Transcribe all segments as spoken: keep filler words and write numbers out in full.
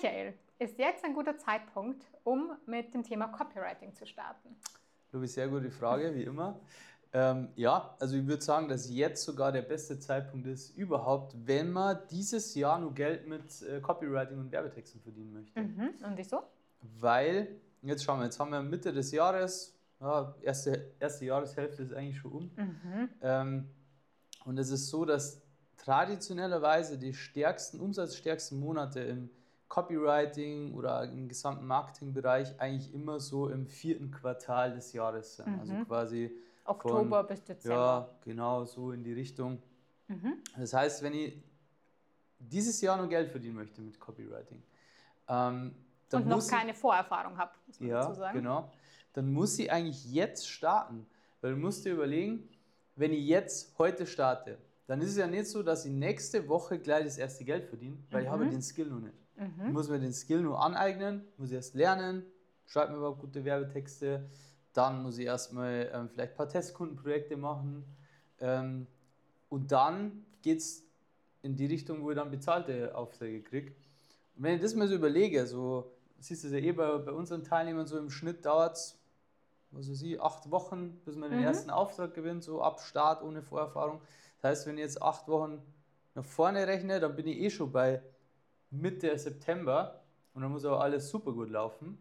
Michael, ist jetzt ein guter Zeitpunkt, um mit dem Thema Copywriting zu starten? Lubi, sehr gute Frage, wie immer. Ähm, ja, also ich würde sagen, dass jetzt sogar der beste Zeitpunkt ist überhaupt, wenn man dieses Jahr nur Geld mit äh, Copywriting und Werbetexten verdienen möchte. Mhm. Und wieso? Weil, jetzt schauen wir, jetzt haben wir Mitte des Jahres, ja, erste, erste Jahreshälfte ist eigentlich schon um. Mhm. Ähm, und es ist so, dass traditionellerweise die stärksten, umsatzstärksten Monate im Copywriting oder im gesamten Marketingbereich eigentlich immer so im vierten Quartal des Jahres sind. Mhm. Also quasi Oktober von, bis Dezember. ja, genau so in die Richtung. Mhm. Das heißt, wenn ich dieses Jahr noch Geld verdienen möchte mit Copywriting, ähm, dann Und noch muss keine ich, Vorerfahrung habe, muss man dazu ja, sagen. genau, dann muss ich eigentlich jetzt starten. Weil du musst dir überlegen, wenn ich jetzt heute starte, dann ist es ja nicht so, dass ich nächste Woche gleich das erste Geld verdiene, weil Mhm. ich habe den Skill noch nicht. Mhm. Ich muss mir den Skill nur aneignen, muss erst lernen, schreibe mir überhaupt gute Werbetexte, dann muss ich erstmal ähm, vielleicht ein paar Testkundenprojekte machen ähm, und dann geht es in die Richtung, wo ich dann bezahlte Aufträge kriege. Und wenn ich das mal so überlege, so siehst du es ja eh bei, bei unseren Teilnehmern, so im Schnitt dauert es, was weiß ich, acht Wochen, bis man den Mhm. ersten Auftrag gewinnt, so ab Start ohne Vorerfahrung. Das heißt, wenn ich jetzt acht Wochen nach vorne rechne, dann bin ich eh schon bei Mitte September und dann muss aber alles super gut laufen.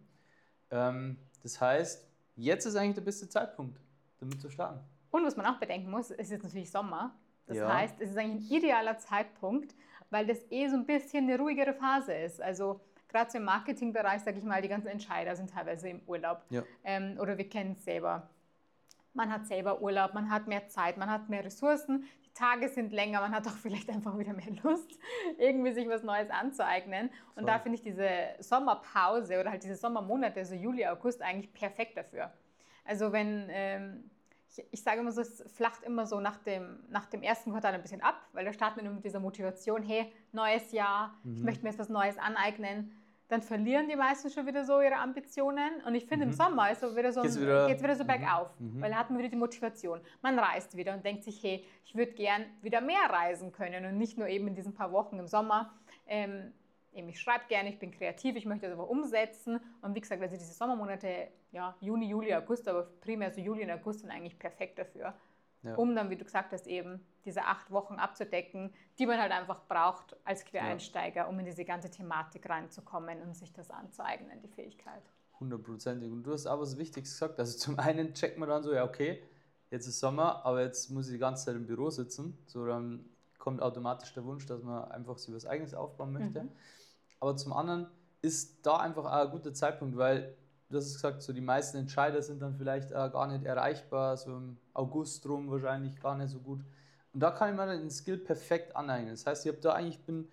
Ähm, das heißt, jetzt ist eigentlich der beste Zeitpunkt, damit zu starten. Und was man auch bedenken muss, ist jetzt natürlich Sommer. Das Ja. heißt, es ist eigentlich ein idealer Zeitpunkt, weil das eh so ein bisschen eine ruhigere Phase ist. Also gerade so im Marketingbereich, sage ich mal, die ganzen Entscheider sind teilweise im Urlaub. Ja. Ähm, oder wir kennen es selber. Man hat selber Urlaub, man hat mehr Zeit, man hat mehr Ressourcen, die Tage sind länger, man hat auch vielleicht einfach wieder mehr Lust, irgendwie sich was Neues anzueignen. Und Voll. da finde ich diese Sommerpause oder halt diese Sommermonate, also Juli, August, eigentlich perfekt dafür. Also wenn, ähm, ich, ich sage immer so, es flacht immer so nach dem, nach dem ersten Quartal ein bisschen ab, weil da starten wir nur mit dieser Motivation, hey, neues Jahr, Mhm. ich möchte mir jetzt was Neues aneignen. Dann verlieren die meisten schon wieder so ihre Ambitionen. Und ich finde, Mhm. im Sommer ist so wieder so Geht's ein, wieder- geht's wieder so Mhm. bergauf, Mhm. weil da hat man wieder die Motivation. Man reist wieder und denkt sich, hey, ich würde gern wieder mehr reisen können und nicht nur eben in diesen paar Wochen im Sommer. Ähm, eben, ich schreibe gerne, ich bin kreativ, ich möchte das aber umsetzen. Und wie gesagt, also diese Sommermonate, ja, Juni, Juli, August, aber primär so Juli und August sind eigentlich perfekt dafür. Ja. Um dann, wie du gesagt hast, eben diese acht Wochen abzudecken, die man halt einfach braucht als Quereinsteiger, um in diese ganze Thematik reinzukommen und sich das anzueignen, die Fähigkeit. Hundertprozentig. Und du hast auch was Wichtiges gesagt. Also zum einen checkt man dann so, ja okay, jetzt ist Sommer, aber jetzt muss ich die ganze Zeit im Büro sitzen. So dann kommt automatisch der Wunsch, dass man einfach sich was Eigenes aufbauen möchte. Mhm. Aber zum anderen ist da einfach auch ein guter Zeitpunkt, weil du hast es gesagt, so die meisten Entscheider sind dann vielleicht auch gar nicht erreichbar, so im August rum wahrscheinlich gar nicht so gut. Und da kann ich mir dann den Skill perfekt aneignen. Das heißt, ich habe da eigentlich bin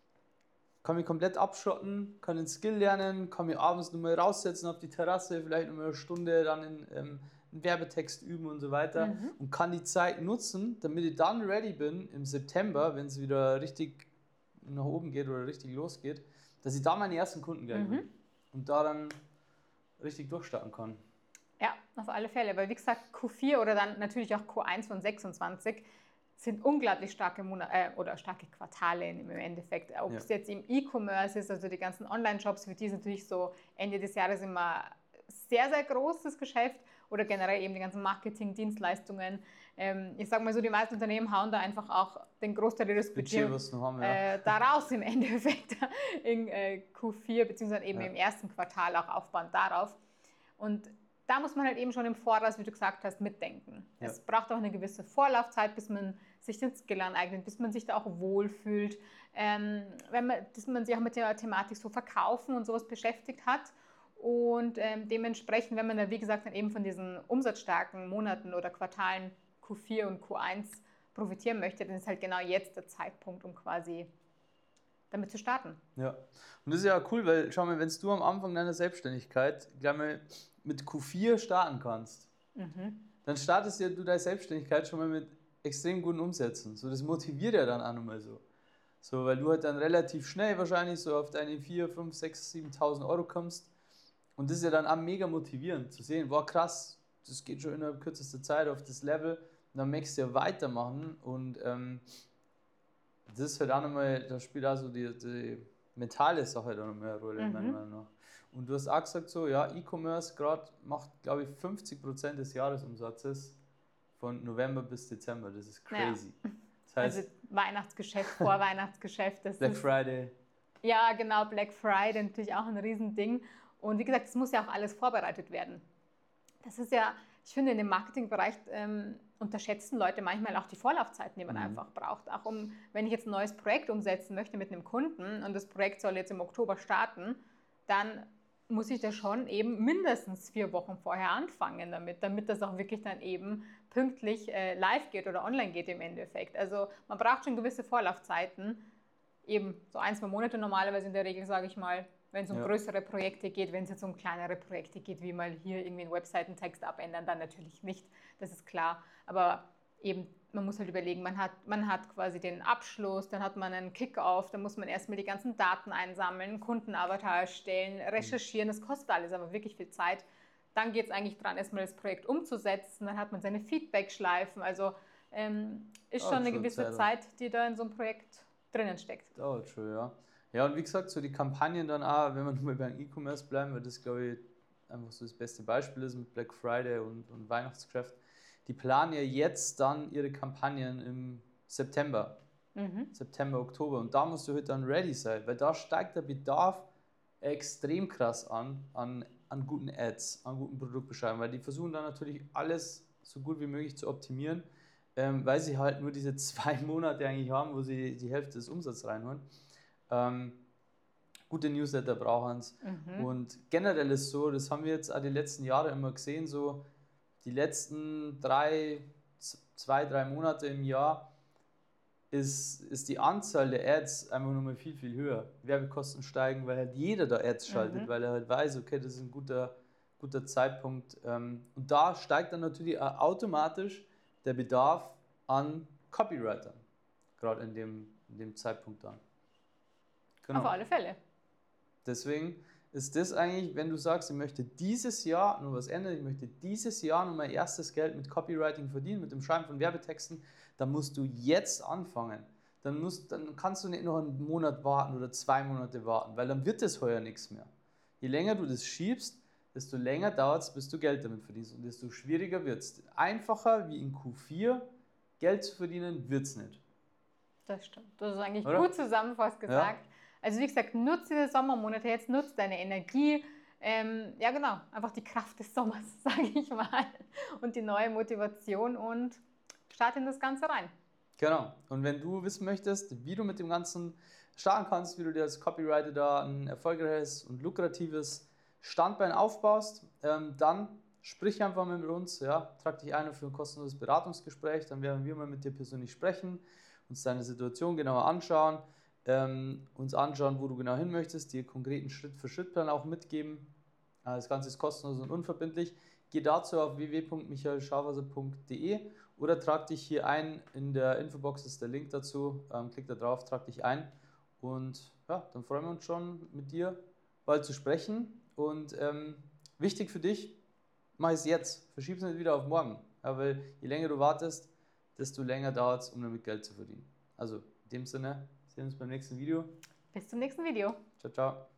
kann mich komplett abschotten, kann den Skill lernen, kann mich abends nochmal raussetzen auf die Terrasse, vielleicht nochmal eine Stunde dann in, ähm, einen Werbetext üben und so weiter Mhm. und kann die Zeit nutzen, damit ich dann ready bin im September, wenn es wieder richtig nach oben geht oder richtig losgeht, dass ich da meine ersten Kunden gleich Mhm. bin und da dann richtig durchstarten kann. Ja, auf alle Fälle. Weil wie gesagt, Q vier oder dann natürlich auch Q eins von sechsundzwanzig sind unglaublich starke Monate äh, oder starke Quartale im Endeffekt. Ob Ja. es jetzt im E-Commerce ist, also die ganzen Online-Shops, für die ist natürlich so Ende des Jahres immer sehr, sehr groß, das Geschäft, oder generell eben die ganzen Marketing-Dienstleistungen. Ähm, ich sage mal so, die meisten Unternehmen hauen da einfach auch den Großteil ihres Budget, Budget was wir haben, ja. äh, daraus im Endeffekt in äh, Q vier, beziehungsweise eben Ja. im ersten Quartal auch aufbauen darauf. Und da muss man halt eben schon im Voraus, wie du gesagt hast, mitdenken. Ja. Es braucht auch eine gewisse Vorlaufzeit, bis man sich den Skill aneignet, bis man sich da auch wohlfühlt, ähm, wenn man, dass man sich auch mit der Thematik so Verkaufen und sowas beschäftigt hat. Und ähm, dementsprechend, wenn man da, wie gesagt, dann eben von diesen umsatzstarken Monaten oder Quartalen Q vier und Q eins profitieren möchte, dann ist halt genau jetzt der Zeitpunkt, um quasi damit zu starten. Ja, und das ist ja cool, weil schau mal, wenn du am Anfang deiner Selbstständigkeit gleich mal mit Q vier starten kannst, Mhm. dann startest ja du deine Selbstständigkeit schon mal mit extrem guten Umsätzen. So, das motiviert ja dann auch nochmal so. So, weil du halt dann relativ schnell wahrscheinlich so auf deine vier, fünf, sechs, siebentausend Euro kommst. Und das ist ja dann auch mega motivierend zu sehen, wow krass, das geht schon innerhalb kürzester Zeit auf das Level. Und dann möchtest du ja weitermachen und ähm, das ist halt auch nochmal, da spielt auch so die, die mentale Sache da noch mehr eine Rolle, Mhm. meiner Meinung nach. Und du hast auch gesagt, so, ja, E-Commerce gerade macht, glaube ich, fünfzig Prozent des Jahresumsatzes von November bis Dezember. Das ist crazy. Ja. Das heißt, Also Weihnachtsgeschäft, Vorweihnachtsgeschäft, das Black ist, Friday. ja genau, Black Friday natürlich auch ein Riesending. Und wie gesagt, es muss ja auch alles vorbereitet werden. Das ist ja, ich finde, in dem Marketingbereich ähm, unterschätzen Leute manchmal auch die Vorlaufzeiten, die man Mhm. einfach braucht. Auch um, wenn ich jetzt ein neues Projekt umsetzen möchte mit einem Kunden und das Projekt soll jetzt im Oktober starten, dann muss ich da schon eben mindestens vier Wochen vorher anfangen damit, damit das auch wirklich dann eben pünktlich äh, live geht oder online geht im Endeffekt. Also man braucht schon gewisse Vorlaufzeiten, eben so ein, zwei Monate normalerweise in der Regel, sage ich mal, wenn es um Ja. größere Projekte geht. Wenn es jetzt um kleinere Projekte geht, wie mal hier irgendwie einen Webseitentext abändern, dann natürlich nicht, das ist klar. Aber eben, man muss halt überlegen, man hat, man hat quasi den Abschluss, dann hat man einen Kick-Off, dann muss man erstmal die ganzen Daten einsammeln, Kundenavatar erstellen, recherchieren, das kostet alles aber wirklich viel Zeit. Dann geht es eigentlich dran, erstmal das Projekt umzusetzen, dann hat man seine Feedback-Schleifen, also ähm, ist Dauert schon eine schon gewisse Zeit. Zeit, die da in so einem Projekt drinnen steckt. Dauert schon, ja. Ja, und wie gesagt, so die Kampagnen dann auch, wenn wir nur beim E-Commerce bleiben, weil das, glaube ich, einfach so das beste Beispiel ist mit Black Friday und, und Weihnachtsgeschäft, die planen ja jetzt dann ihre Kampagnen im September, Mhm. September, Oktober. Und da musst du halt dann ready sein, weil da steigt der Bedarf extrem krass an, an, an guten Ads, an guten Produktbeschreibungen, weil die versuchen dann natürlich alles so gut wie möglich zu optimieren, ähm, weil sie halt nur diese zwei Monate eigentlich haben, wo sie die Hälfte des Umsatzes reinholen. Ähm, gute Newsletter brauchen es. Mhm. Und generell ist so, das haben wir jetzt auch die letzten Jahre immer gesehen, so die letzten drei, z- zwei, drei Monate im Jahr ist, ist die Anzahl der Ads einfach nochmal viel, viel höher. Werbekosten steigen, weil halt jeder da Ads schaltet, Mhm. weil er halt weiß, okay, das ist ein guter, guter Zeitpunkt. Ähm, und da steigt dann natürlich auch automatisch der Bedarf an Copywritern, gerade in dem, in dem Zeitpunkt dann. Auf Genau. alle Fälle. Deswegen ist das eigentlich, wenn du sagst, ich möchte dieses Jahr nur was ändern, ich möchte dieses Jahr nur mein erstes Geld mit Copywriting verdienen, mit dem Schreiben von Werbetexten, dann musst du jetzt anfangen. Dann, musst, dann kannst du nicht noch einen Monat warten oder zwei Monate warten, weil dann wird das heuer nichts mehr. Je länger du das schiebst, desto länger dauert es, bis du Geld damit verdienst und desto schwieriger wird es. Einfacher wie in Q vier Geld zu verdienen, wird es nicht. Das stimmt. Das ist eigentlich Oder? gut zusammenfasst gesagt. Ja. Also wie gesagt, nutze die Sommermonate jetzt, nutze deine Energie. Ähm, ja genau, einfach die Kraft des Sommers, sage ich mal. Und die neue Motivation und starte in das Ganze rein. Genau. Und wenn du wissen möchtest, wie du mit dem Ganzen starten kannst, wie du dir als Copywriter da ein erfolgreiches und lukratives Standbein aufbaust, ähm, dann sprich einfach mal mit uns, ja, trag dich ein für ein kostenloses Beratungsgespräch, dann werden wir mal mit dir persönlich sprechen, uns deine Situation genauer anschauen, ähm, uns anschauen, wo du genau hin möchtest, dir konkreten Schritt-für-Schritt-Plan auch mitgeben. Äh, Das Ganze ist kostenlos und unverbindlich. Geh dazu auf w w w punkt michael schaferser punkt d e oder trag dich hier ein. In der Infobox ist der Link dazu. Ähm, klick da drauf, trag dich ein. Und ja, dann freuen wir uns schon, mit dir bald zu sprechen. Und ähm, wichtig für dich, mach es jetzt. Verschieb es nicht wieder auf morgen. Ja, weil je länger du wartest, desto länger dauert es, um damit Geld zu verdienen. Also in dem Sinne, sehen wir uns beim nächsten Video. Bis zum nächsten Video. Ciao, ciao.